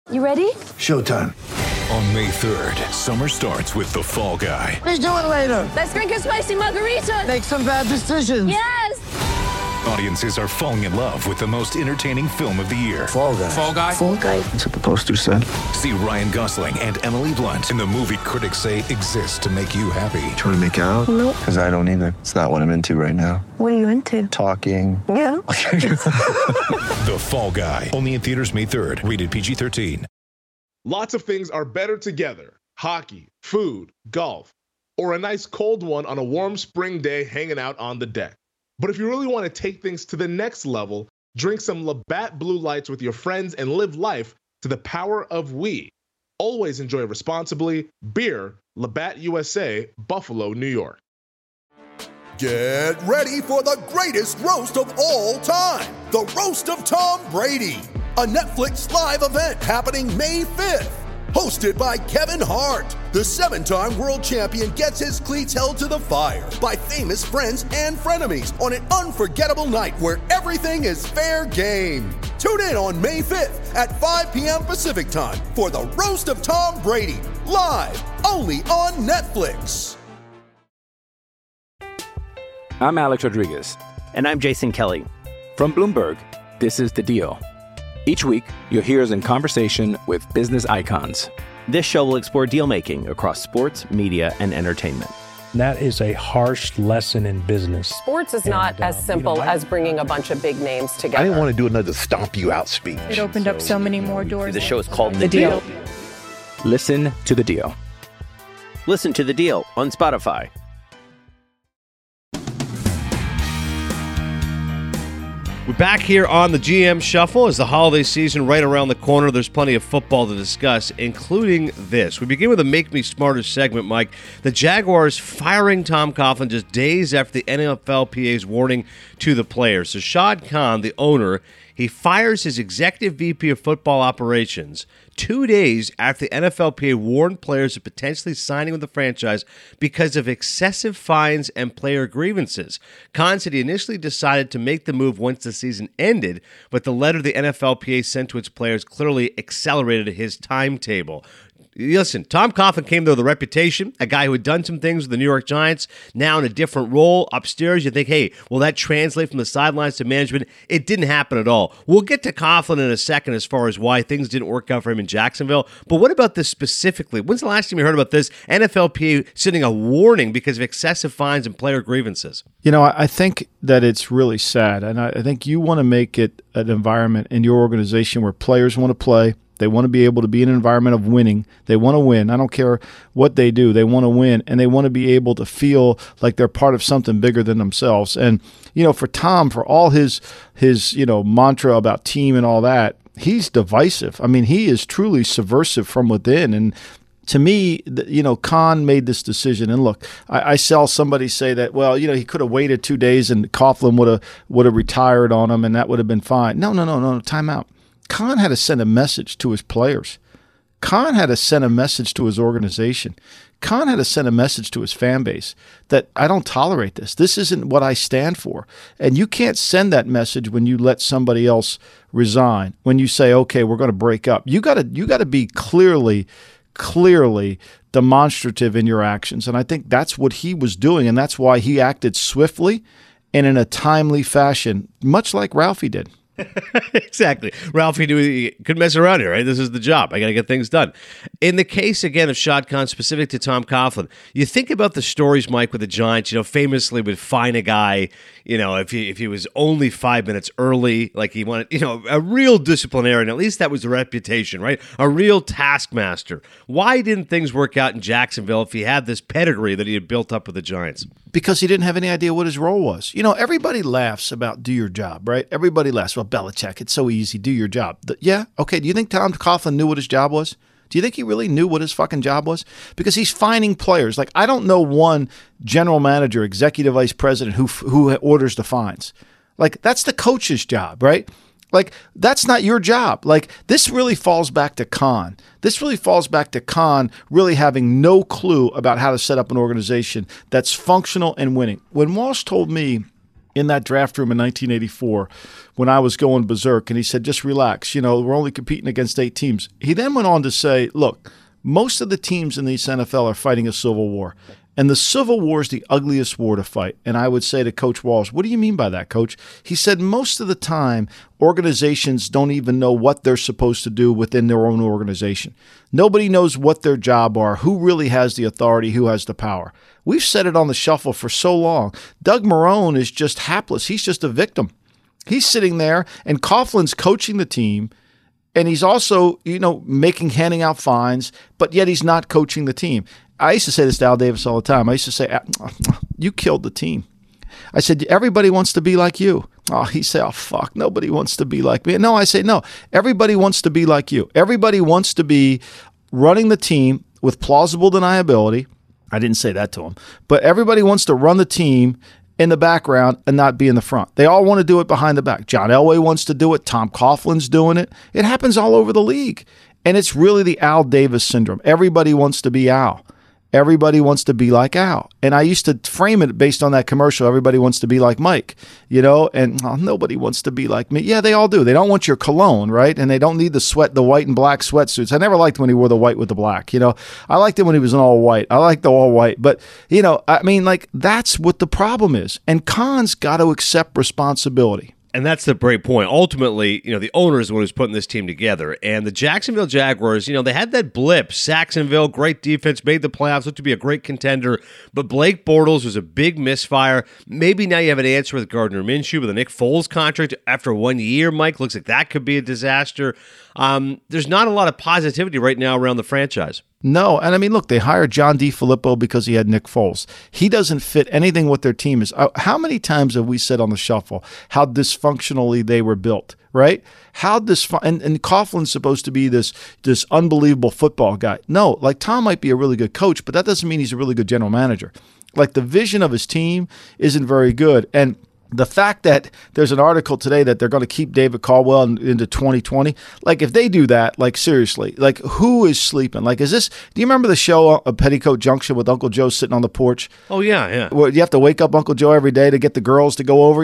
You ready? Showtime. On May 3rd, summer starts with The Fall Guy. Let's do it later. Let's drink a spicy margarita. Make some bad decisions. Yes! Audiences are falling in love with the most entertaining film of the year. Fall Guy. Fall Guy? Fall Guy. That's what the poster said. See Ryan Gosling and Emily Blunt in the movie critics say exists to make you happy. Trying to make it out? Nope. Because I don't either. It's not what I'm into right now. What are you into? Talking. Yeah. The Fall Guy. Only in theaters May 3rd. Rated PG-13. Lots of things are better together. Hockey, food, golf, or a nice cold one on a warm spring day hanging out on the deck. But if you really want to take things to the next level, drink some Labatt Blue Lights with your friends and live life to the power of we. Always enjoy responsibly. Beer, Labatt USA, Buffalo, New York. Get ready for the greatest roast of all time, the Roast of Tom Brady, a Netflix live event happening May 5th. Hosted by Kevin Hart, the 7-time world champion gets his cleats held to the fire by famous friends and frenemies on an unforgettable night where everything is fair game. Tune in on May 5th at 5 p.m. Pacific time for the Roast of Tom Brady, live only on Netflix. I'm Alex Rodriguez. And I'm Jason Kelly. From Bloomberg, this is The Deal. Each week, you'll hear us in conversation with business icons. This show will explore deal-making across sports, media, and entertainment. That is a harsh lesson in business. Sports is not as simple as bringing a bunch of big names together. I didn't want to do another stomp you out speech. It opened up so many more doors. The show is called The Deal. Listen to The Deal. Listen to The Deal on Spotify. We're back here on the GM Shuffle as the holiday season right around the corner. There's plenty of football to discuss, including this. We begin with a Make Me Smarter segment, Mike. The Jaguars firing Tom Coughlin just days after the NFLPA's warning to the players. So Shad Khan, the owner, he fires his executive VP of football operations 2 days after the NFLPA warned players of potentially signing with the franchise because of excessive fines and player grievances. Khan said he initially decided to make the move once the season ended, but the letter the NFLPA sent to its players clearly accelerated his timetable. Listen, Tom Coughlin came there with a reputation, a guy who had done some things with the New York Giants, now in a different role upstairs. You think, hey, will that translate from the sidelines to management? It didn't happen at all. We'll get to Coughlin in a second as far as why things didn't work out for him in Jacksonville. But what about this specifically? When's the last time you heard about this? NFLPA sending a warning because of excessive fines and player grievances. You know, I think that it's really sad. And I think you want to make it an environment in your organization where players want to play. They want to be able to be in an environment of winning. They want to win. I don't care what they do. They want to win, and they want to be able to feel like they're part of something bigger than themselves. And, you know, for Tom, for all his mantra about team and all that, he's divisive. I mean, he is truly subversive from within. And to me, Khan made this decision. And look, I saw somebody say that, well, he could have waited 2 days and Coughlin would have retired on him, and that would have been fine. No, time out. Khan had to send a message to his players. Khan had to send a message to his organization. Khan had to send a message to his fan base that I don't tolerate this. This isn't what I stand for. And you can't send that message when you let somebody else resign, when you say, okay, we're going to break up. You got to be clearly demonstrative in your actions. And I think that's what he was doing, and that's why he acted swiftly and in a timely fashion, much like Ralphie did. Exactly. Ralphie knew he couldn't mess around here, right? This is the job. I got to get things done. In the case, again, of Shad Khan, specific to Tom Coughlin, you think about the stories, Mike, with the Giants, famously would fine a guy, if he was only 5 minutes early, like he wanted, a real disciplinarian. At least that was the reputation, right? A real taskmaster. Why didn't things work out in Jacksonville if he had this pedigree that he had built up with the Giants? Because he didn't have any idea what his role was. Everybody laughs about do your job, right? Everybody laughs. Well, Belichick, it's so easy. Do your job. Yeah, okay. Do you think Tom Coughlin knew what his job was? Do you think he really knew what his fucking job was? Because he's fining players. Like, I don't know one general manager, executive vice president who orders the fines. Like, that's the coach's job, right? Like, that's not your job. Like, this really falls back to Khan. This really falls back to Khan really having no clue about how to set up an organization that's functional and winning. When Walsh told me in that draft room in 1984 when I was going berserk, and he said, just relax. We're only competing against 8 teams. He then went on to say, look, most of the teams in the NFL are fighting a civil war. And the Civil War is the ugliest war to fight. And I would say to Coach Walsh, what do you mean by that, Coach? He said most of the time, organizations don't even know what they're supposed to do within their own organization. Nobody knows what their job are, who really has the authority, who has the power. We've said it on the shuffle for so long. Doug Marrone is just hapless. He's just a victim. He's sitting there, and Coughlin's coaching the team, and he's also, handing out fines, but yet he's not coaching the team. I used to say this to Al Davis all the time. I used to say, you killed the team. I said, everybody wants to be like you. Oh, he said, oh, fuck, nobody wants to be like me. No, I say, no, everybody wants to be like you. Everybody wants to be running the team with plausible deniability. I didn't say that to him. But everybody wants to run the team in the background and not be in the front. They all want to do it behind the back. John Elway wants to do it. Tom Coughlin's doing it. It happens all over the league. And it's really the Al Davis syndrome. Everybody wants to be Al. Everybody wants to be like Al. And I used to frame it based on that commercial, everybody wants to be like Mike, and nobody wants to be like me. Yeah, they all do. They don't want your cologne, right? And they don't need the white and black sweatsuits. I never liked when he wore the white with the black, I liked it when he was in all white. I liked the all white. But, that's what the problem is. And Khan's got to accept responsibility. And that's the great point. Ultimately, the owner is the one who's putting this team together. And the Jacksonville Jaguars, they had that blip. Saxonville, great defense, made the playoffs, looked to be a great contender. But Blake Bortles was a big misfire. Maybe now you have an answer with Gardner Minshew, with the Nick Foles contract after 1 year, Mike. Looks like that could be a disaster. There's not a lot of positivity right now around the franchise. No, and look, they hired John DeFilippo because he had Nick Foles. He doesn't fit anything what their team is. How many times have we said on the shuffle how dysfunctionally they were built, right? How and Coughlin's supposed to be this unbelievable football guy. No, Tom might be a really good coach, but that doesn't mean he's a really good general manager. The vision of his team isn't very good. And the fact that there's an article today that they're going to keep David Caldwell into 2020, if they do that, seriously, who is sleeping? Do you remember the show Petticoat Junction with Uncle Joe sitting on the porch? Oh, yeah. Where you have to wake up Uncle Joe every day to get the girls to go over,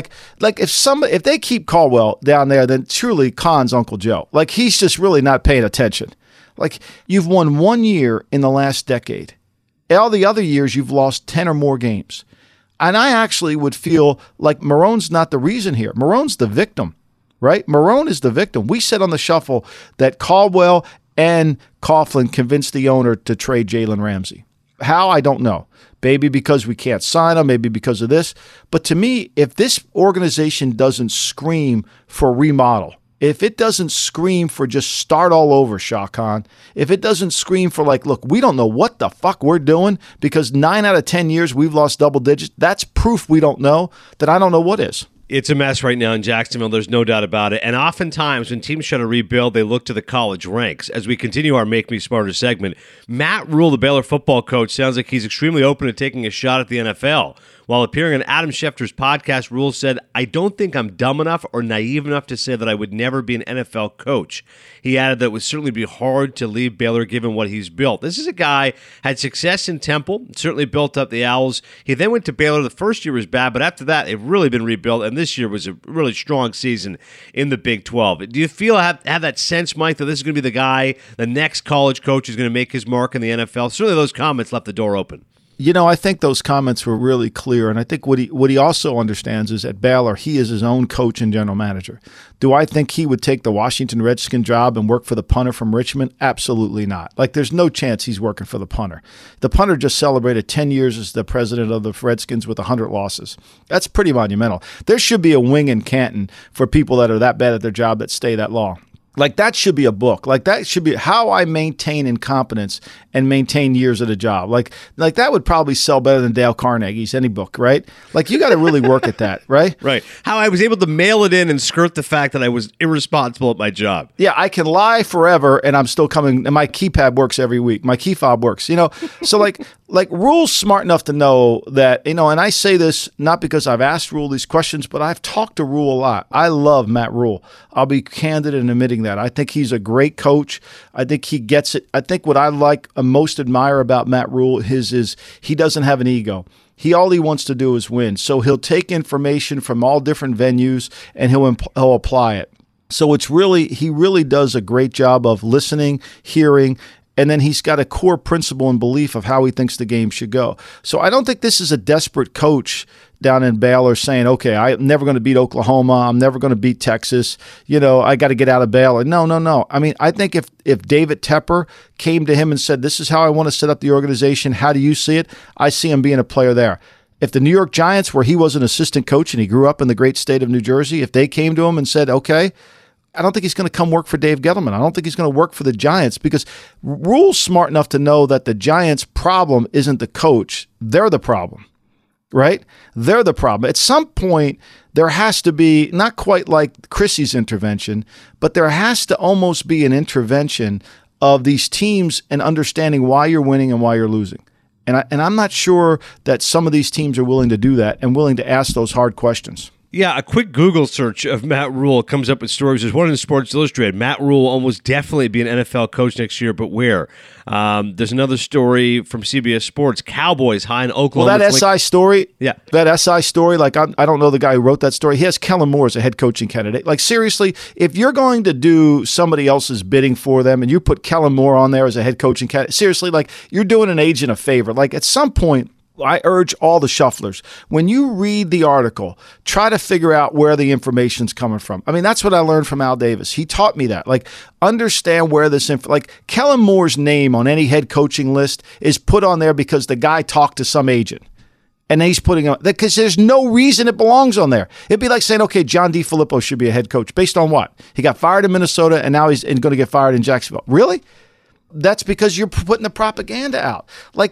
if they keep Caldwell down there, then truly Khan's Uncle Joe. He's just really not paying attention. You've won 1 year in the last decade. All the other years, you've lost 10 or more games. And I actually would feel like Marrone's not the reason here. Marrone's the victim, right? Marrone is the victim. We said on the shuffle that Caldwell and Coughlin convinced the owner to trade Jalen Ramsey. How? I don't know. Maybe because we can't sign him, maybe because of this. But to me, if this organization doesn't scream for remodel, if it doesn't scream for just start all over, Shah Khan, if it doesn't scream for look, we don't know what the fuck we're doing because 9 out of 10 years we've lost double digits, that's proof we don't know, that I don't know what is. It's a mess right now in Jacksonville. There's no doubt about it. And oftentimes when teams try to rebuild, they look to the college ranks. As we continue our Make Me Smarter segment, Matt Rule, the Baylor football coach, sounds like he's extremely open to taking a shot at the NFL. While appearing on Adam Schefter's podcast, Rule said, I don't think I'm dumb enough or naive enough to say that I would never be an NFL coach. He added that it would certainly be hard to leave Baylor given what he's built. This is a guy had success in Temple, certainly built up the Owls. He then went to Baylor. The first year was bad, but after that, they've really been rebuilt, and this year was a really strong season in the Big 12. Do you feel, have that sense, Mike, that this is going to be the guy, the next college coach is going to make his mark in the NFL? Certainly those comments left the door open. I think those comments were really clear, and I think what he also understands is at Baylor, he is his own coach and general manager. Do I think he would take the Washington Redskin job and work for the punter from Richmond? Absolutely not. There's no chance he's working for the punter. The punter just celebrated 10 years as the president of the Redskins with 100 losses. That's pretty monumental. There should be a wing in Canton for people that are that bad at their job that stay that long. That should be a book. That should be how I maintain incompetence and maintain years at a job. That would probably sell better than Dale Carnegie's any book, right? You got to really work at that, right? Right. How I was able to mail it in and skirt the fact that I was irresponsible at my job. Yeah, I can lie forever and I'm still coming, and my keypad works every week. My key fob works, So Rule's smart enough to know that, and I say this not because I've asked Rule these questions, but I've talked to Rule a lot. I love Matt Rule. I'll be candid in admitting that. I think he's a great coach. I think he gets it. I think what I most admire about Matt Rule is he doesn't have an ego. All he wants to do is win. So he'll take information from all different venues and he'll apply it. So he really does a great job of listening, hearing, and then he's got a core principle and belief of how he thinks the game should go. So I don't think this is a desperate coach down in Baylor saying, okay, I'm never going to beat Oklahoma. I'm never going to beat Texas. I got to get out of Baylor. No. I mean, I think if David Tepper came to him and said, this is how I want to set up the organization, how do you see it? I see him being a player there. If the New York Giants, where he was an assistant coach and he grew up in the great state of New Jersey, if they came to him and said, okay, I don't think he's going to come work for Dave Gettleman. I don't think he's going to work for the Giants because Rule's smart enough to know that the Giants' problem isn't the coach. They're the problem, right? They're the problem. At some point, there has to be, not quite like Chrissy's intervention, but there has to almost be an intervention of these teams and understanding why you're winning and why you're losing. And I'm not sure that some of these teams are willing to do that and willing to ask those hard questions. Yeah, a quick Google search of Matt Rule comes up with stories. There's one in Sports Illustrated. Matt Rule will almost definitely be an NFL coach next year, but where? There's another story from CBS Sports. Cowboys high in Oklahoma. Well, that SI story, yeah, that SI story, like I don't know the guy who wrote that story. He has Kellen Moore as a head coaching candidate. Like seriously, if you're going to do somebody else's bidding for them and you put Kellen Moore on there as a head coaching candidate, seriously, like you're doing an agent a favor. Like at some point, I urge all the shufflers, when you read the article, try to figure out where the information's coming from. I mean, that's what I learned from Al Davis. He taught me that. Like, understand where this like Kellen Moore's name on any head coaching list is put on there because the guy talked to some agent. And he's putting on, because there's no reason it belongs on there. It'd be like saying, okay, John DeFilippo should be a head coach. Based on what? He got fired in Minnesota and now he's going to get fired in Jacksonville. Really? That's because you're putting the propaganda out.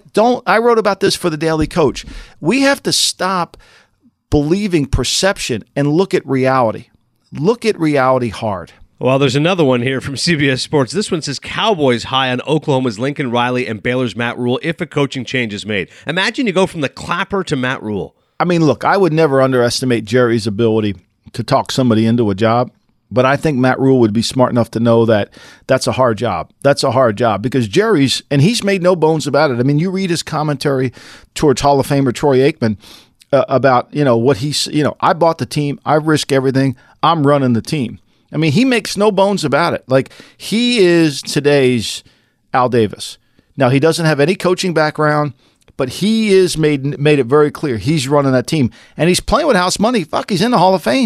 I wrote about this for the Daily Coach. We have to stop believing perception and look at reality. Look at reality hard. Well, there's another one here from CBS Sports. This one says Cowboys high on Oklahoma's Lincoln Riley and Baylor's Matt Rule if a coaching change is made. Imagine you go from the Clapper to Matt Rule. I mean, look, I would never underestimate Jerry's ability to talk somebody into a job. But I think Matt Rule would be smart enough to know that that's a hard job. That's a hard job because Jerry's, and he's made no bones about it. I mean, you read his commentary towards Hall of Famer Troy Aikman about, what he's, I bought the team. I risk everything. I'm running the team. I mean, he makes no bones about it. Like, he is today's Al Davis. Now, he doesn't have any coaching background, but he is made it very clear he's running that team. And he's playing with house money. Fuck, he's in the Hall of Fame,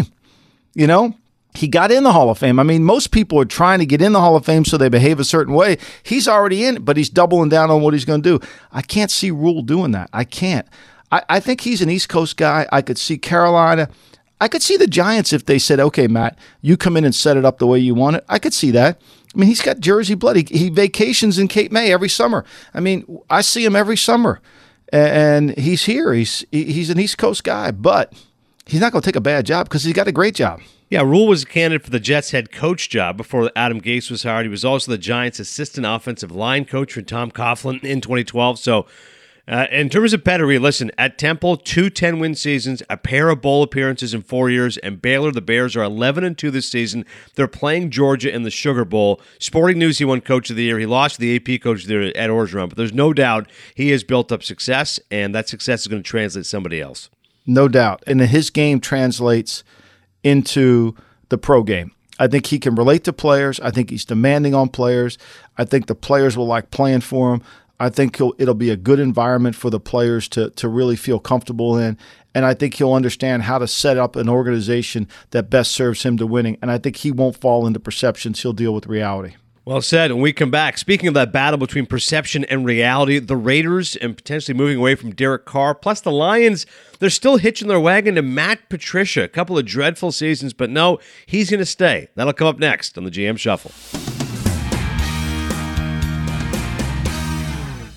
He got in the Hall of Fame. I mean, most people are trying to get in the Hall of Fame so they behave a certain way. He's already in, but he's doubling down on what he's going to do. I can't see Rule doing that. I can't. I think he's an East Coast guy. I could see Carolina. I could see the Giants if they said, okay, Matt, you come in and set it up the way you want it. I could see that. I mean, he's got Jersey blood. He vacations in Cape May every summer. I mean, I see him every summer. And he's here. He's an East Coast guy, but he's not going to take a bad job because he's got a great job. Yeah, Rule was a candidate for the Jets head coach job before Adam Gase was hired. He was also the Giants' assistant offensive line coach for Tom Coughlin in 2012. So in terms of pedigree, listen, at Temple, 2 10-win seasons, a pair of bowl appearances in 4 years, and Baylor, the Bears are 11-2 this season. They're playing Georgia in the Sugar Bowl. Sporting News, he won Coach of the Year. He lost to the AP Coach of the Year, Ed Orgeron, but there's no doubt he has built up success, and that success is going to translate to somebody else. No doubt. And his game translates into the pro game. I think he can relate to players. I think he's demanding on players. I think the players will like playing for him. I think it'll be a good environment for the players to really feel comfortable in. And I think he'll understand how to set up an organization that best serves him to winning. And I think he won't fall into perceptions. He'll deal with reality. Well said. When we come back, speaking of that battle between perception and reality, the Raiders and potentially moving away from Derek Carr, plus the Lions, they're still hitching their wagon to Matt Patricia. A couple of dreadful seasons, but no, he's going to stay. That'll come up next on the GM Shuffle.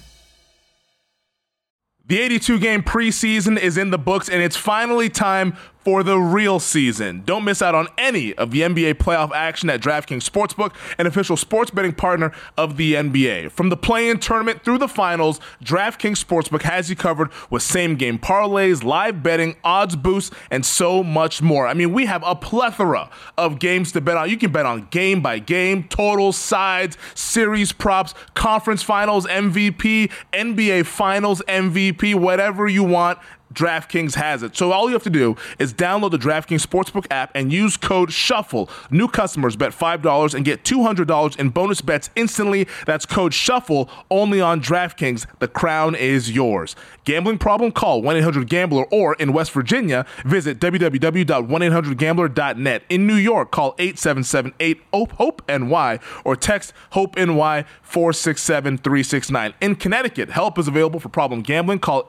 The 82-game preseason is in the books, and it's finally time for the real season. Don't miss out on any of the NBA playoff action at DraftKings Sportsbook, an official sports betting partner of the NBA. From the play-in tournament through the finals, DraftKings Sportsbook has you covered with same-game parlays, live betting, odds boosts, and so much more. I mean, we have a plethora of games to bet on. You can bet on game by game, totals, sides, series props, conference finals MVP, NBA finals MVP, whatever you want. DraftKings has it. So all you have to do is download the DraftKings Sportsbook app and use code SHUFFLE. New customers bet $5 and get $200 in bonus bets instantly. That's code SHUFFLE only on DraftKings. The crown is yours. Gambling problem? Call 1-800-GAMBLER, or in West Virginia, visit www.1800gambler.net. In New York, call 877-8-HOPE-NY or text HOPE-NY 467-369. In Connecticut, help is available for problem gambling. Call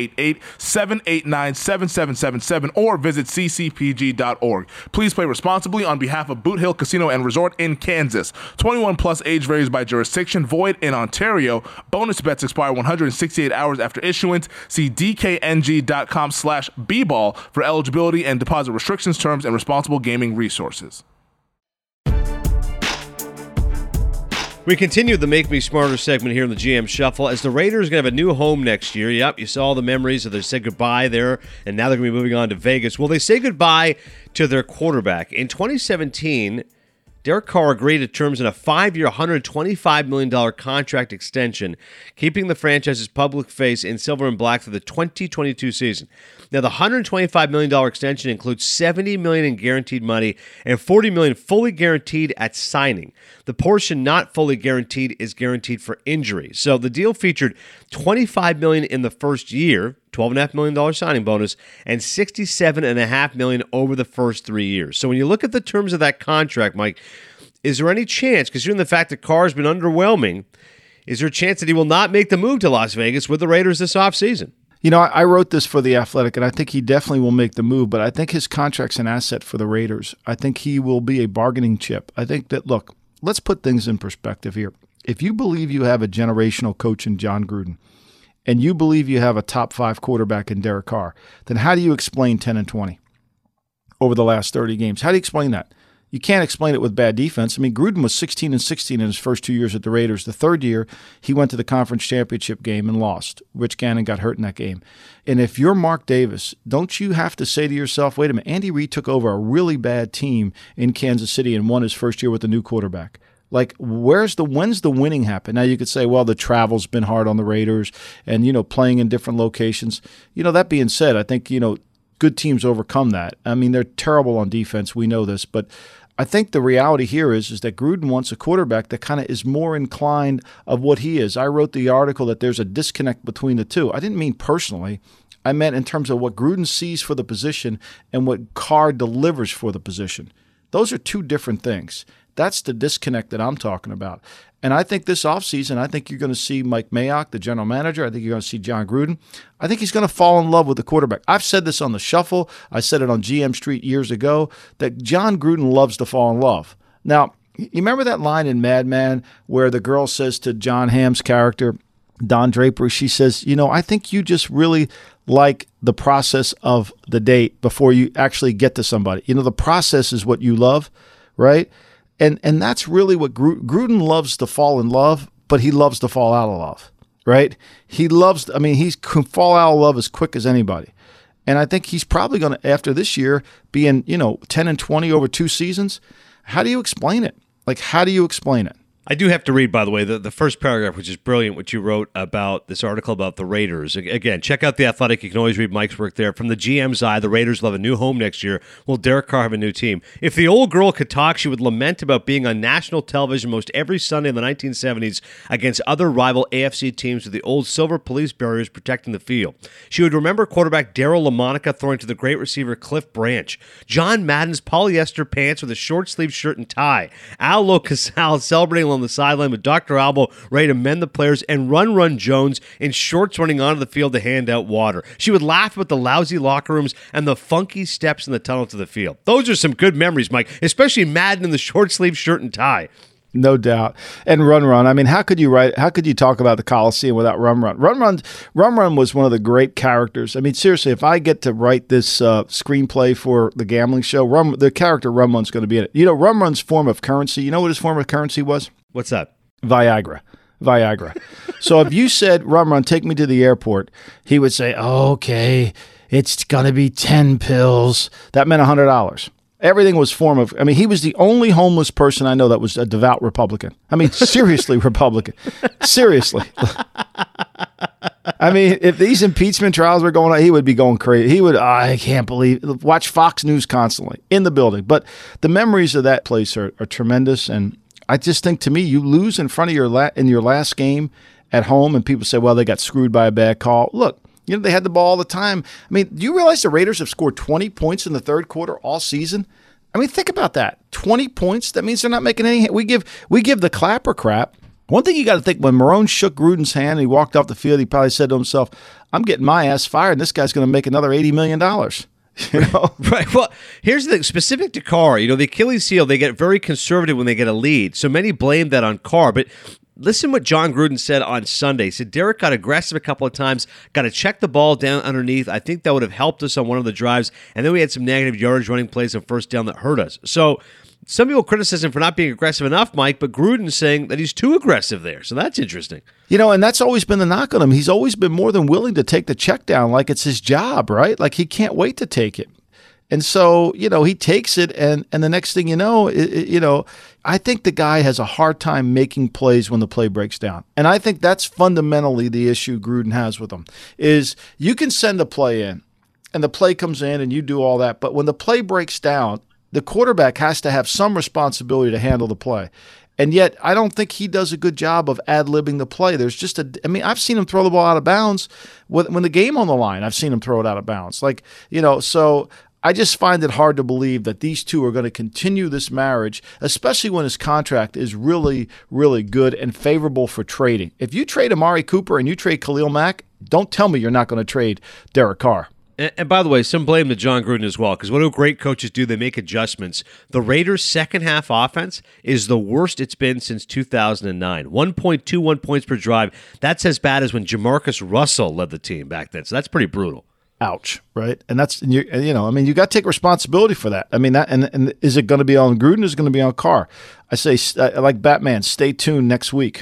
888-789-7777 or visit ccpg.org. Please play responsibly on behalf of Boot Hill Casino and Resort in Kansas. 21 plus, age varies by jurisdiction, void in Ontario. Bonus bets expire 168 hours after issuance. See dkng.com/bball for eligibility and deposit restrictions, terms, and responsible gaming resources. We continue the Make Me Smarter segment here in the GM Shuffle as the Raiders are going to have a new home next year. Yep, you saw the memories of their say goodbye there, and now they're going to be moving on to Vegas. Will they say goodbye to their quarterback? In 2017, Derek Carr agreed to terms in a 5-year, $125 million contract extension, keeping the franchise's public face in silver and black through the 2022 season. Now, the $125 million extension includes $70 million in guaranteed money and $40 million fully guaranteed at signing. The portion not fully guaranteed is guaranteed for injury. So the deal featured $25 million in the first year, $12.5 million signing bonus, and $67.5 million over the first 3 years. So when you look at the terms of that contract, Mike, is there any chance, considering the fact that Carr's been underwhelming, is there a chance that he will not make the move to Las Vegas with the Raiders this offseason? You know, I wrote this for The Athletic, and I think he definitely will make the move, but I think his contract's an asset for the Raiders. I think he will be a bargaining chip. I think that, look, let's put things in perspective here. If you believe you have a generational coach in John Gruden, and you believe you have a top 5 quarterback in Derek Carr, then how do you explain 10-20 over the last 30 games? How do you explain that? You can't explain it with bad defense. I mean, Gruden was 16-16 in his first 2 years at the Raiders. The third year, he went to the conference championship game and lost. Rich Gannon got hurt in that game. And if you're Mark Davis, don't you have to say to yourself, wait a minute, Andy Reid took over a really bad team in Kansas City and won his first year with a new quarterback. Like, when's the winning happen? Now, you could say, well, the travel's been hard on the Raiders and, playing in different locations. That being said, I think, good teams overcome that. I mean, they're terrible on defense. We know this. But I think the reality here is that Gruden wants a quarterback that kind of is more inclined of what he is. I wrote the article that there's a disconnect between the two. I didn't mean personally. I meant in terms of what Gruden sees for the position and what Carr delivers for the position. Those are two different things. That's the disconnect that I'm talking about. And I think this offseason, I think you're going to see Mike Mayock, the general manager. I think you're going to see John Gruden. I think he's going to fall in love with the quarterback. I've said this on the Shuffle. I said it on GM Street years ago, that John Gruden loves to fall in love. Now, you remember that line in Mad Men where the girl says to John Hamm's character, Don Draper, she says, I think you just really like the process of the date before you actually get to somebody. The process is what you love, right? And that's really what Gruden loves to fall in love, but he loves to fall out of love, right? He can fall out of love as quick as anybody. And I think he's probably going to, after this year, being, 10-20 over 2 seasons. How do you explain it? How do you explain it? I do have to read, by the way, the first paragraph, which is brilliant, what you wrote about this article about the Raiders. Again, check out The Athletic. You can always read Mike's work there. From the GM's eye, the Raiders will have a new home next year. Will Derek Carr have a new team? If the old girl could talk, she would lament about being on national television most every Sunday in the 1970s against other rival AFC teams with the old silver police barriers protecting the field. She would remember quarterback Darryl LaMonica throwing to the great receiver Cliff Branch, John Madden's polyester pants with a short-sleeved shirt and tie, Al Casal celebrating on the sideline with Dr. Albo ready to mend the players, and Run Jones in shorts running onto the field to hand out water. She would laugh about the lousy locker rooms and the funky steps in the tunnel to the field. Those are some good memories, Mike, especially Madden in the short sleeve shirt and tie. No doubt. And Run Run. I mean, how could you talk about the Coliseum without Run Run? Run Run was one of the great characters. I mean, seriously, if I get to write this screenplay for the gambling show, the character Run Run's going to be in it. You know, Run Run's form of currency, you know what his form of currency was? What's that? Viagra. So if you said, Run Run, take me to the airport, he would say, okay, it's going to be 10 pills. That meant $100. Everything was he was the only homeless person I know that was a devout Republican. I mean, seriously Republican. Seriously. I mean, if these impeachment trials were going on, he would be going crazy. He would, I can't believe, watch Fox News constantly in the building. But the memories of that place are tremendous. And I just think, to me, you lose in front of your last game at home and people say, well, they got screwed by a bad call. Look. You know, they had the ball all the time. I mean, do you realize the Raiders have scored 20 points in the third quarter all season? I mean, think about that. 20 points? That means they're not making any – we give the clapper crap. One thing you got to think, when Marone shook Gruden's hand and he walked off the field, he probably said to himself, I'm getting my ass fired, and this guy's going to make another $80 million. You know? Right. Well, here's the thing. Specific to Carr, you know, the Achilles heel, they get very conservative when they get a lead. So many blame that on Carr, but – listen what John Gruden said on Sunday. He said, Derek got aggressive a couple of times, got to check the ball down underneath. I think that would have helped us on one of the drives. And then we had some negative yardage running plays on first down that hurt us. So some people criticize him for not being aggressive enough, Mike, but Gruden's saying that he's too aggressive there. So that's interesting. You know, and that's always been the knock on him. He's always been more than willing to take the check down like it's his job, right? Like he can't wait to take it. And so, you know, he takes it, and the next thing you know, I think the guy has a hard time making plays when the play breaks down. And I think that's fundamentally the issue Gruden has with him, is you can send a play in, and the play comes in, and you do all that. But when the play breaks down, the quarterback has to have some responsibility to handle the play. And yet, I don't think he does a good job of ad-libbing the play. There's just I've seen him throw the ball out of bounds when the game on the line. I've seen him throw it out of bounds. So I just find it hard to believe that these two are going to continue this marriage, especially when his contract is really, really good and favorable for trading. If you trade Amari Cooper and you trade Khalil Mack, don't tell me you're not going to trade Derek Carr. And by the way, some blame to John Gruden as well, because what do great coaches do? They make adjustments. The Raiders' second-half offense is the worst it's been since 2009. 1.21 points per drive. That's as bad as when Jamarcus Russell led the team back then. So that's pretty brutal. Ouch, right? And that's, you got to take responsibility for that. I mean, that and is it going to be on Gruden or is it going to be on Carr? I say, like Batman, stay tuned next week.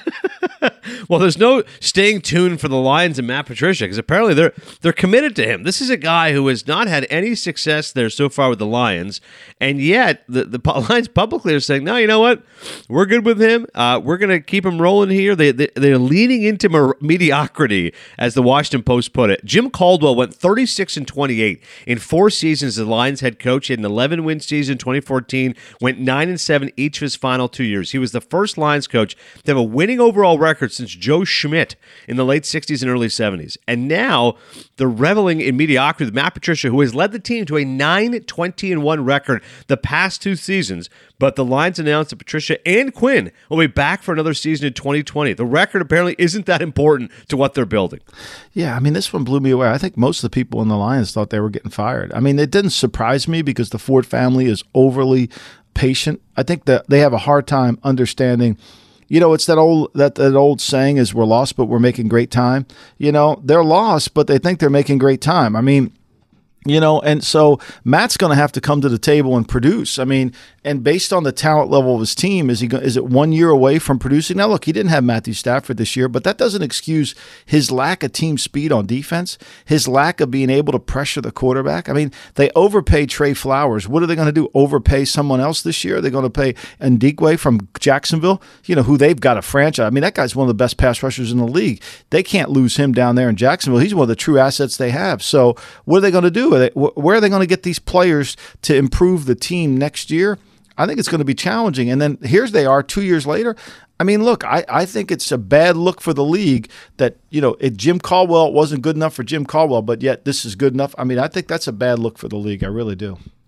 Well, there's no staying tuned for the Lions and Matt Patricia, because apparently they're committed to him. This is a guy who has not had any success there so far with the Lions, and yet the Lions publicly are saying, no, you know what? We're good with him. We're going to keep him rolling here. They're leaning into mediocrity, as the Washington Post put it. Jim Caldwell went 36-28 in 4 seasons as the Lions head coach. He had an 11-win season in 2014, went 9-7 each of his final 2 years. He was the first Lions coach to have a winning overall record since Joe Schmidt in the late 60s and early 70s. And now they're reveling in mediocrity with Matt Patricia, who has led the team to a 9-20-1 record the past 2 seasons. But the Lions announced that Patricia and Quinn will be back for another season in 2020. The record apparently isn't that important to what they're building. Yeah, I mean, this one blew me away. I think most of the people in the Lions thought they were getting fired. I mean, it didn't surprise me because the Ford family is overly patient. I think that they have a hard time understanding. You know, it's that old saying is, we're lost, but we're making great time. You know, they're lost, but they think they're making great time. I mean, you know, and so Matt's going to have to come to the table and produce. I mean, and based on the talent level of his team, is it 1 year away from producing? Now, look, he didn't have Matthew Stafford this year, but that doesn't excuse his lack of team speed on defense, his lack of being able to pressure the quarterback. I mean, they overpaid Trey Flowers. What are they going to do? Overpay someone else this year? They're going to pay Ndikwe from Jacksonville, you know, who they've got a franchise. I mean, that guy's one of the best pass rushers in the league. They can't lose him down there in Jacksonville. He's one of the true assets they have. So what are they going to do? Where are they going to get these players to improve the team next year? I think it's going to be challenging. And then here's they are 2 years later. I mean, look, I think it's a bad look for the league that, you know, Jim Caldwell wasn't good enough for Jim Caldwell, but yet this is good enough. I mean, I think that's a bad look for the league. I really do.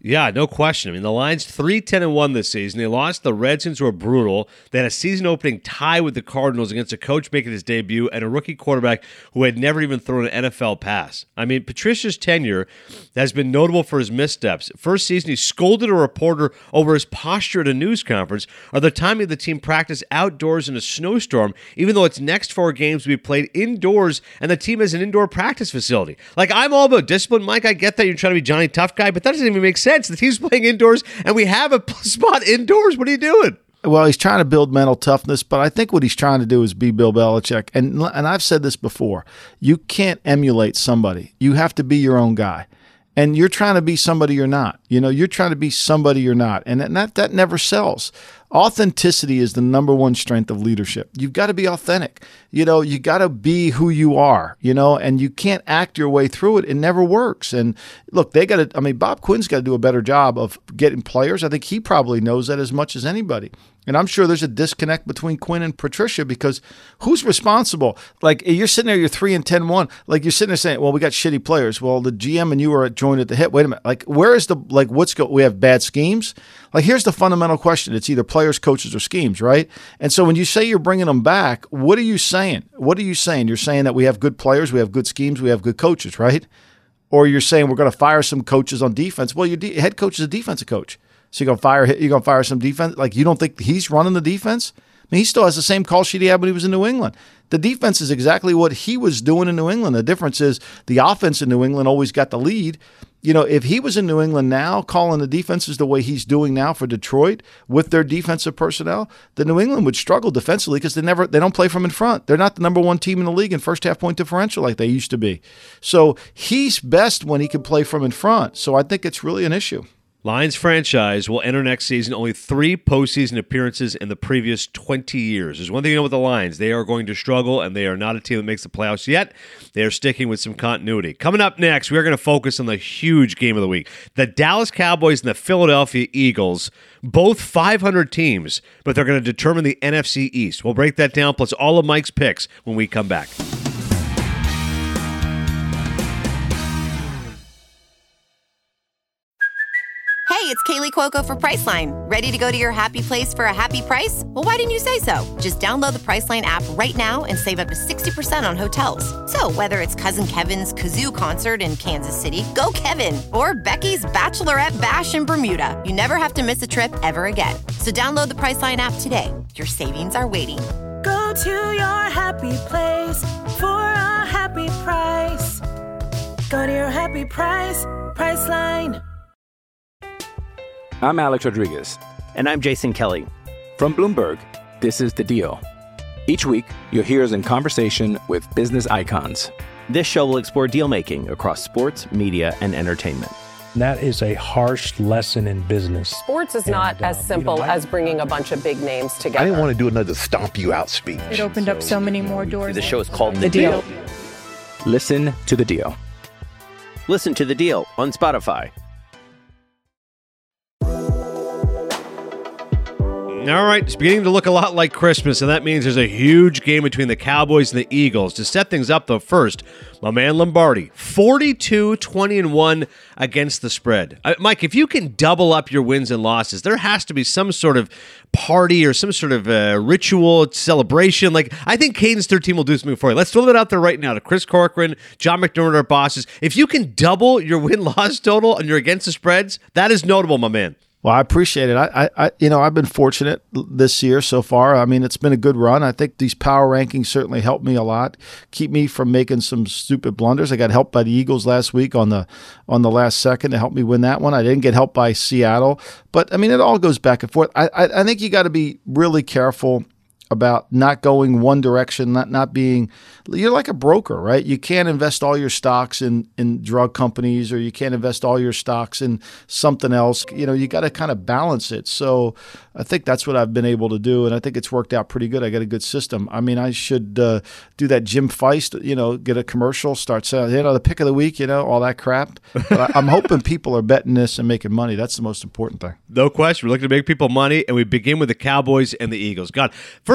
Yeah, no question. I mean, the Lions 3-10-1 this season. They lost the Redskins, who are brutal. They had a season-opening tie with the Cardinals against a coach making his debut and a rookie quarterback who had never even thrown an NFL pass. I mean, Patricia's tenure has been notable for his missteps. First season, he scolded a reporter over his posture at a news conference, or the timing of the team practice outdoors in a snowstorm, even though its next 4 games will be played indoors and the team has an indoor practice facility. Like, I'm all about discipline, Mike. I get that you're trying to be Johnny Tough Guy, but that doesn't even make sense. The team's playing indoors, and we have a spot indoors. What are you doing? Well, he's trying to build mental toughness, but I think what he's trying to do is be Bill Belichick. And I've said this before. You can't emulate somebody. You have to be your own guy. And you're trying to be somebody you're not. You're trying to be somebody you're not. And that never sells. Authenticity is the number one strength of leadership. You've got to be authentic. You got to be who you are, and you can't act your way through it. It never works. And look, Bob Quinn's got to do a better job of getting players. I think he probably knows that as much as anybody. And I'm sure there's a disconnect between Quinn and Patricia, because who's responsible? Like, you're sitting there, you're 3-10-1. Like, you're sitting there saying, well, we got shitty players. Well, the GM and you are joined at the hip. Wait a minute. Like, where is we have bad schemes? Like, here's the fundamental question. It's either players, coaches, or schemes, right? And so when you say you're bringing them back, what are you saying? What are you saying? You're saying that we have good players, we have good schemes, we have good coaches, right? Or you're saying we're going to fire some coaches on defense. Well, your head coach is a defensive coach. So you're going to fire some defense? Like, you don't think he's running the defense? I mean, he still has the same call sheet he had when he was in New England. The defense is exactly what he was doing in New England. The difference is the offense in New England always got the lead. If he was in New England now, calling the defenses the way he's doing now for Detroit with their defensive personnel, then New England would struggle defensively because they don't play from in front. They're not the number one team in the league in first half point differential like they used to be. So he's best when he can play from in front. So I think it's really an issue. Lions franchise will enter next season only 3 postseason appearances in the previous 20 years. There's one thing you know with the Lions. They are going to struggle, and they are not a team that makes the playoffs yet. They are sticking with some continuity. Coming up next, we're going to focus on the huge game of the week. The Dallas Cowboys and the Philadelphia Eagles, both 500 teams, but they're going to determine the NFC East. We'll break that down, plus all of Mike's picks when we come back. Hey, it's Kaylee Cuoco for Priceline. Ready to go to your happy place for a happy price? Well, why didn't you say so? Just download the Priceline app right now and save up to 60% on hotels. So whether it's Cousin Kevin's Kazoo Concert in Kansas City, go Kevin, or Becky's Bachelorette Bash in Bermuda, you never have to miss a trip ever again. So download the Priceline app today. Your savings are waiting. Go to your happy place for a happy price. Go to your happy price, Priceline. I'm Alex Rodriguez. And I'm Jason Kelly. From Bloomberg, this is The Deal. Each week, you'll hear us in conversation with business icons. This show will explore deal-making across sports, media, and entertainment. That is a harsh lesson in business. Sports is not as simple as bringing a bunch of big names together. I didn't want to do another stomp you out speech. It opened up so many more doors. The show is called The Deal. Listen to The Deal. Listen to The Deal on Spotify. All right, it's beginning to look a lot like Christmas, and that means there's a huge game between the Cowboys and the Eagles. To set things up, though, first, my man Lombardi, 42-20-1 against the spread. Mike, if you can double up your wins and losses, there has to be some sort of party or some sort of ritual celebration. Like, I think Caden's 13 will do something for you. Let's throw that out there right now to Chris Corcoran, John McDermott, our bosses. If you can double your win-loss total and you're against the spreads, that is notable, my man. Well, I appreciate it. I've been fortunate this year so far. I mean, it's been a good run. I think these power rankings certainly helped me a lot, keep me from making some stupid blunders. I got helped by the Eagles last week on the last second to help me win that one. I didn't get helped by Seattle, but I mean, it all goes back and forth. I think you got to be really careful about not going one direction, not being – you're like a broker, right? You can't invest all your stocks in drug companies, or you can't invest all your stocks in something else. You got to kind of balance it. So I think that's what I've been able to do, and I think it's worked out pretty good. I got a good system. I mean, I should do that Jim Feist, get a commercial, start selling, the pick of the week, all that crap. But I'm hoping people are betting this and making money. That's the most important thing. No question. We're looking to make people money, and we begin with the Cowboys and the Eagles. God, first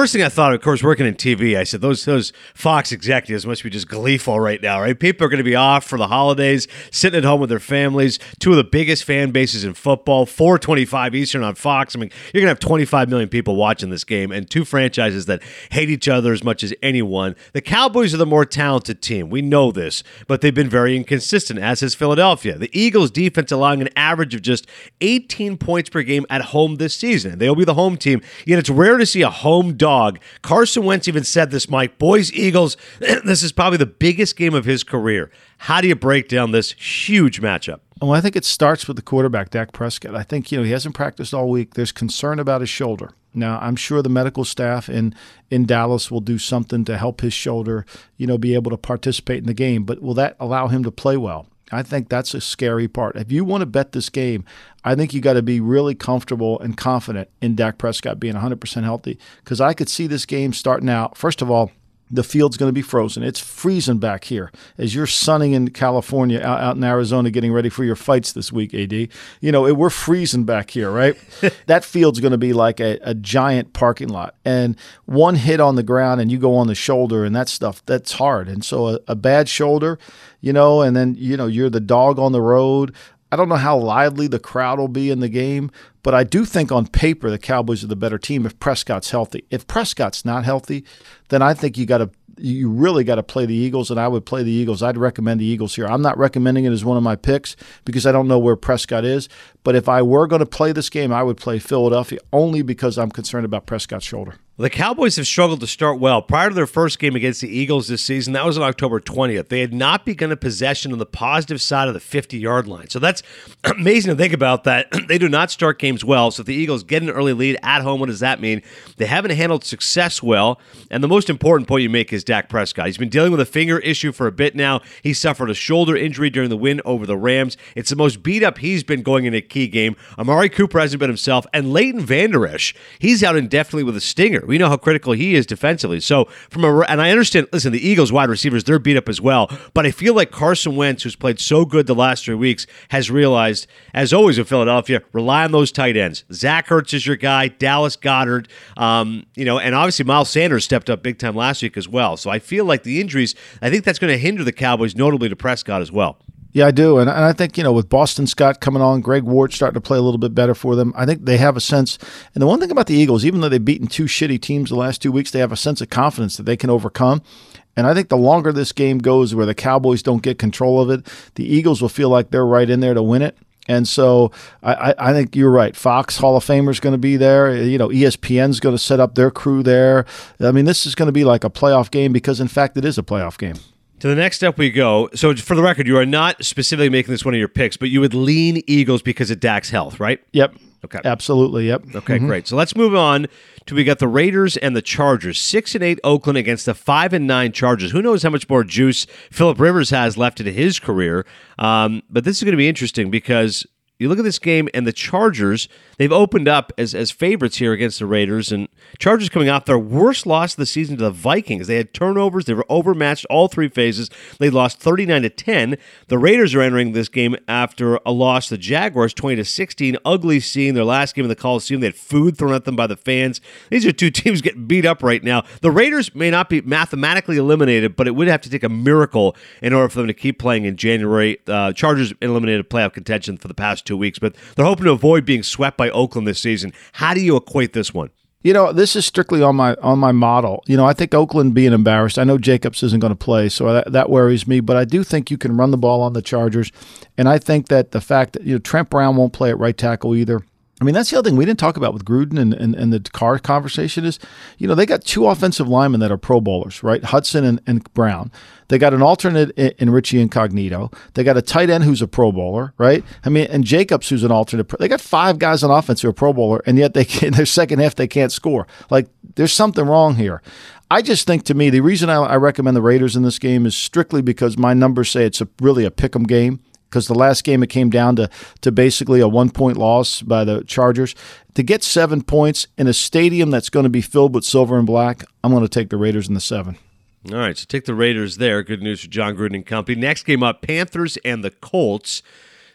first thing I thought, of course, working in TV, I said, those Fox executives must be just gleeful right now, right? People are going to be off for the holidays, sitting at home with their families. Two of the biggest fan bases in football, 4:25 Eastern on Fox. I mean, you're going to have 25 million people watching this game, and two franchises that hate each other as much as anyone. The Cowboys are the more talented team. We know this, but they've been very inconsistent, as has Philadelphia. The Eagles' defense allowing an average of just 18 points per game at home this season. They'll be the home team, yet it's rare to see a home dog. Carson Wentz even said this, Mike. Boys, Eagles, this is probably the biggest game of his career. How do you break down this huge matchup? Well, I think it starts with the quarterback, Dak Prescott. I think, he hasn't practiced all week. There's concern about his shoulder. Now, I'm sure the medical staff in Dallas will do something to help his shoulder, be able to participate in the game. But will that allow him to play well? I think that's a scary part. If you want to bet this game, I think you got to be really comfortable and confident in Dak Prescott being 100% healthy, because I could see this game starting out. First of all, the field's going to be frozen. It's freezing back here as you're sunning in California, out in Arizona, getting ready for your fights this week, AD. We're freezing back here, right? That field's going to be like a giant parking lot. And one hit on the ground and you go on the shoulder and that stuff, that's hard. And so a bad shoulder, and then, you're the dog on the road. I don't know how lively the crowd will be in the game, but I do think on paper the Cowboys are the better team if Prescott's healthy. If Prescott's not healthy, then I think you really got to play the Eagles, and I would play the Eagles. I'd recommend the Eagles here. I'm not recommending it as one of my picks because I don't know where Prescott is, but if I were going to play this game, I would play Philadelphia only because I'm concerned about Prescott's shoulder. The Cowboys have struggled to start well. Prior to their first game against the Eagles this season, that was on October 20th. They had not begun a possession on the positive side of the 50-yard line. So that's amazing to think about that. They do not start games well. So if the Eagles get an early lead at home, what does that mean? They haven't handled success well. And the most important point you make is Dak Prescott. He's been dealing with a finger issue for a bit now. He suffered a shoulder injury during the win over the Rams. It's the most beat up he's been going in a key game. Amari Cooper hasn't been himself. And Leighton Vander Esch, he's out indefinitely with a stinger. We know how critical he is defensively. So and I understand, listen, the Eagles wide receivers, they're beat up as well. But I feel like Carson Wentz, who's played so good the last 3 weeks, has realized, as always with Philadelphia, rely on those tight ends. Zach Ertz is your guy, Dallas Goedert, and obviously Miles Sanders stepped up big time last week as well. So I feel like the injuries, I think that's going to hinder the Cowboys, notably to Prescott as well. Yeah, I do. And I think, with Boston Scott coming on, Greg Ward starting to play a little bit better for them, I think they have a sense. And the one thing about the Eagles, even though they've beaten two shitty teams the last 2 weeks, they have a sense of confidence that they can overcome. And I think the longer this game goes where the Cowboys don't get control of it, the Eagles will feel like they're right in there to win it. And so I think you're right. Fox Hall of Famer is going to be there. ESPN's going to set up their crew there. I mean, this is going to be like a playoff game because, in fact, it is a playoff game. To the next step we go. So for the record, you are not specifically making this one of your picks, but you would lean Eagles because of Dak's health, right? Yep. Okay. Absolutely, yep. Okay, great. So let's move on to we got the Raiders and the Chargers. 6-8 Oakland against the 5-9 Chargers. Who knows how much more juice Phillip Rivers has left in his career. But this is going to be interesting because you look at this game and the Chargers, they've opened up as favorites here against the Raiders, and Chargers coming off their worst loss of the season to the Vikings. They had turnovers. They were overmatched all three phases. They lost 39-10. The Raiders are entering this game after a loss to the Jaguars, 20-16. Ugly scene. Their last game in the Coliseum. They had food thrown at them by the fans. These are two teams getting beat up right now. The Raiders may not be mathematically eliminated, but it would have to take a miracle in order for them to keep playing in January. Chargers eliminated playoff contention for the past 2 weeks, but they're hoping to avoid being swept by Oakland this season. How do you equate this one? This is strictly on my model. I think Oakland being embarrassed. I know Jacobs isn't going to play, so that worries me. But I do think you can run the ball on the Chargers, and I think that the fact that Trent Brown won't play at right tackle either. I mean, that's the other thing we didn't talk about with Gruden and the Carr conversation is, they got two offensive linemen that are Pro Bowlers, right? Hudson and Brown. They got an alternate in Richie Incognito. They got a tight end who's a Pro Bowler, right? I mean, and Jacobs who's an alternate. They got 5 guys on offense who are Pro Bowler, and yet in their second half they can't score. Like, there's something wrong here. I just think, to me, the reason I recommend the Raiders in this game is strictly because my numbers say it's really a pick 'em game. Because the last game it came down to basically a 1-point loss by the Chargers. To get 7 points in a stadium that's going to be filled with silver and black, I'm going to take the Raiders in the 7. All right, so take the Raiders there. Good news for John Gruden and company. Next game up, Panthers and the Colts.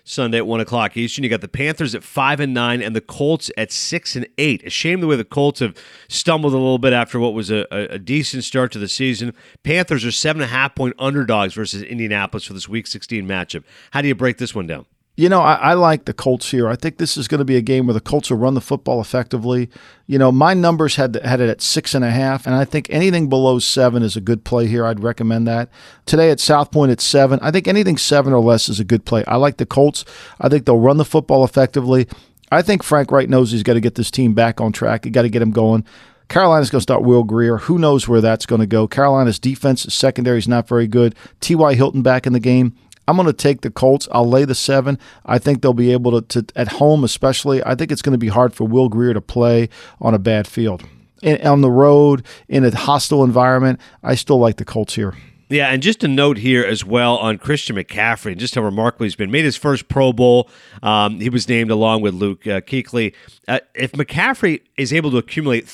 Sunday at 1 o'clock Eastern. You got the Panthers at 5-9 and the Colts at 6-8. A shame the way the Colts have stumbled a little bit after what was a decent start to the season. Panthers are 7.5-point underdogs versus Indianapolis for this Week 16 matchup. How do you break this one down? You know, I like the Colts here. I think this is going to be a game where the Colts will run the football effectively. You know, my numbers had it at 6.5, and I think anything below 7 is a good play here. I'd recommend that. Today at South Point at 7. I think anything 7 or less is a good play. I like the Colts. I think they'll run the football effectively. I think Frank Wright knows he's got to get this team back on track. You got to get him going. Carolina's going to start Will Grier. Who knows where that's going to go? Carolina's defense, secondary is not very good. T.Y. Hilton back in the game. I'm going to take the Colts. I'll lay the 7. I think they'll be able to at home especially, I think it's going to be hard for Will Grier to play on a bad field. On the road, in a hostile environment, I still like the Colts here. Yeah, and just a note here as well on Christian McCaffrey, and just how remarkable he's been. Made his first Pro Bowl. He was named along with Luke Kuechly. If McCaffrey is able to accumulate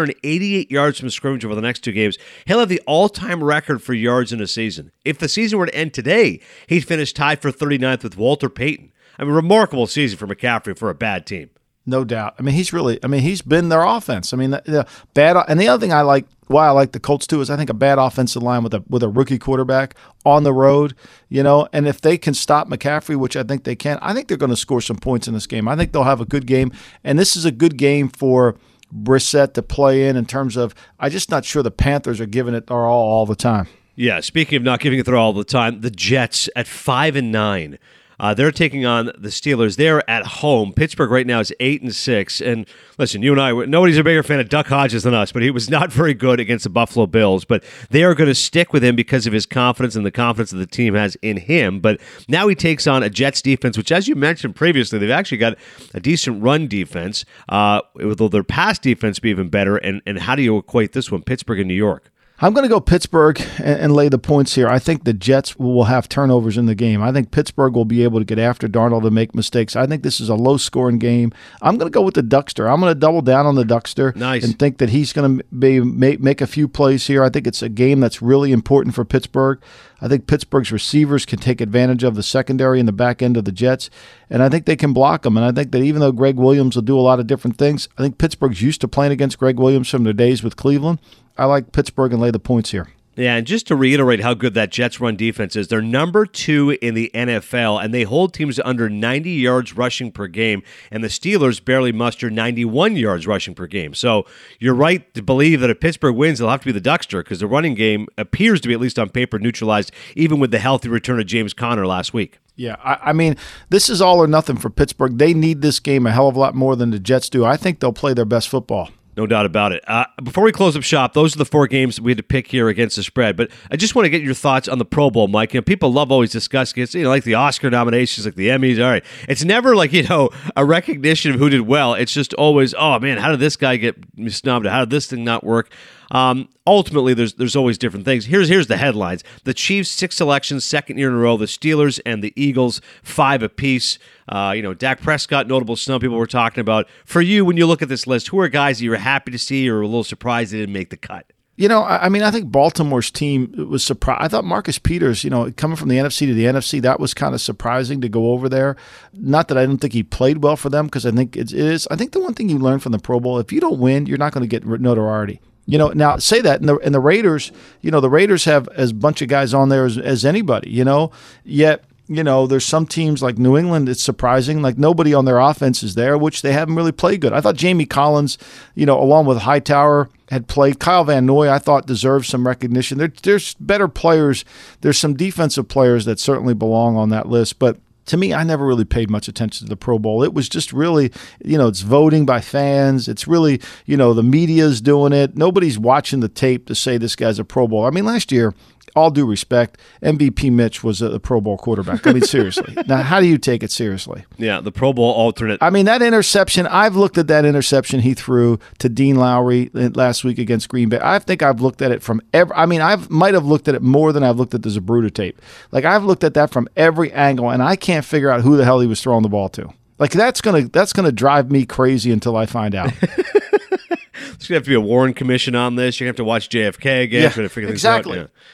388 yards from scrimmage over the next 2 games, he'll have the all-time record for yards in a season. If the season were to end today, he'd finish tied for 39th with Walter Payton. I mean, remarkable season for McCaffrey for a bad team. No doubt. I mean, he's been their offense. I mean, bad. And the other thing why I like the Colts too is I think a bad offensive line with a rookie quarterback on the road, you know, and if they can stop McCaffrey, which I think they can, I think they're going to score some points in this game. I think they'll have a good game, and this is a good game for Brissett to play in terms of I'm just not sure the Panthers are giving it their all the time. Yeah, speaking of not giving it their all the time, the Jets at 5-9. They're taking on the Steelers. They're at home. Pittsburgh right now is 8-6. And listen, you and I, nobody's a bigger fan of Duck Hodges than us, but he was not very good against the Buffalo Bills. But they are going to stick with him because of his confidence and the confidence that the team has in him. But now he takes on a Jets defense, which, as you mentioned previously, they've actually got a decent run defense. Will their pass defense be even better? And how do you equate this one, Pittsburgh and New York? I'm going to go Pittsburgh and lay the points here. I think the Jets will have turnovers in the game. I think Pittsburgh will be able to get after Darnold and make mistakes. I think this is a low-scoring game. I'm going to go with the Duckster. I'm going to double down on the Duckster. Nice. And think that he's going to make a few plays here. I think it's a game that's really important for Pittsburgh. I think Pittsburgh's receivers can take advantage of the secondary and the back end of the Jets, and I think they can block them. And I think that even though Greg Williams will do a lot of different things, I think Pittsburgh's used to playing against Greg Williams from their days with Cleveland. I like Pittsburgh and lay the points here. Yeah, and just to reiterate how good that Jets run defense is, they're number 2 in the NFL, and they hold teams to under 90 yards rushing per game, and the Steelers barely muster 91 yards rushing per game. So you're right to believe that if Pittsburgh wins, they'll have to be the Duckster, because the running game appears to be, at least on paper, neutralized, even with the healthy return of James Conner last week. Yeah, I mean, this is all or nothing for Pittsburgh. They need this game a hell of a lot more than the Jets do. I think they'll play their best football. No doubt about it. Before we close up shop, those are the 4 games that we had to pick here against the spread. But I just want to get your thoughts on the Pro Bowl, Mike. You know, people love always discussing it, like the Oscar nominations, like the Emmys. All right, it's never like a recognition of who did well. It's just always, oh man, how did this guy get snubbed? How did this thing not work? Ultimately, there's always different things. Here's the headlines: the Chiefs 6 selections, second year in a row. The Steelers and the Eagles 5 apiece. Dak Prescott, notable snub people were talking about. For you, when you look at this list, who are guys that you were happy to see or a little surprised they didn't make the cut? You know, I mean, I think Baltimore's team was surprised. I thought Marcus Peters, coming from the NFC to the NFC, that was kind of surprising to go over there. Not that I don't think he played well for them, because I think it is. I think the one thing you learn from the Pro Bowl, if you don't win, you're not going to get notoriety. Now say that, and the Raiders, the Raiders have as bunch of guys on there as anybody, yet, there's some teams like New England, it's surprising, like nobody on their offense is there, which they haven't really played good. I thought Jamie Collins, along with Hightower, had played. Kyle Van Noy, I thought, deserves some recognition. There's better players. There's some defensive players that certainly belong on that list, but to me, I never really paid much attention to the Pro Bowl. It was just really, it's voting by fans. It's really, the media's doing it. Nobody's watching the tape to say this guy's a Pro Bowl. I mean, last year, all due respect, MVP Mitch was a Pro Bowl quarterback. I mean, seriously. Now, how do you take it seriously? Yeah, the Pro Bowl alternate. I mean, that interception, I've looked at that interception he threw to Dean Lowry last week against Green Bay. I think I've looked at it from I might have looked at it more than I've looked at the Zapruder tape. Like, I've looked at that from every angle, and I can't figure out who the hell he was throwing the ball to. Like, that's gonna drive me crazy until I find out. There's going to have to be a Warren Commission on this. You're going to have to watch JFK again. Yeah, Try to figure exactly. things out. Yeah.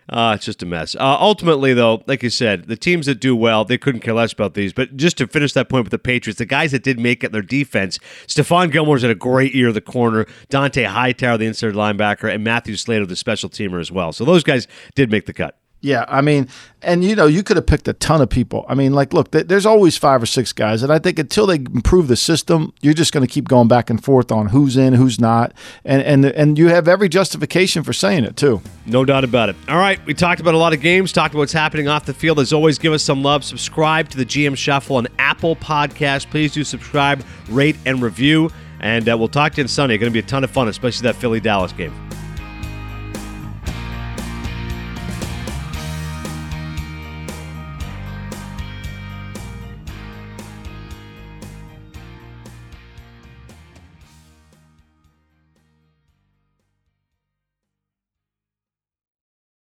It's just a mess. Ultimately, though, like you said, the teams that do well, they couldn't care less about these. But just to finish that point with the Patriots, the guys that did make it their defense, Stephon Gilmore's had a great year at the corner, Dante Hightower, the inside linebacker, and Matthew Slater, the special teamer as well. So those guys did make the cut. Yeah, I mean, and you could have picked a ton of people. I mean, like, look, there's always 5 or 6 guys, and I think until they improve the system, you're just going to keep going back and forth on who's in, who's not, and you have every justification for saying it too. No doubt about it. All right, we talked about a lot of games, talked about what's happening off the field. As always, give us some love. Subscribe to the GM Shuffle on Apple Podcasts. Please do subscribe, rate, and review, and we'll talk to you on Sunday. It's going to be a ton of fun, especially that Philly-Dallas game.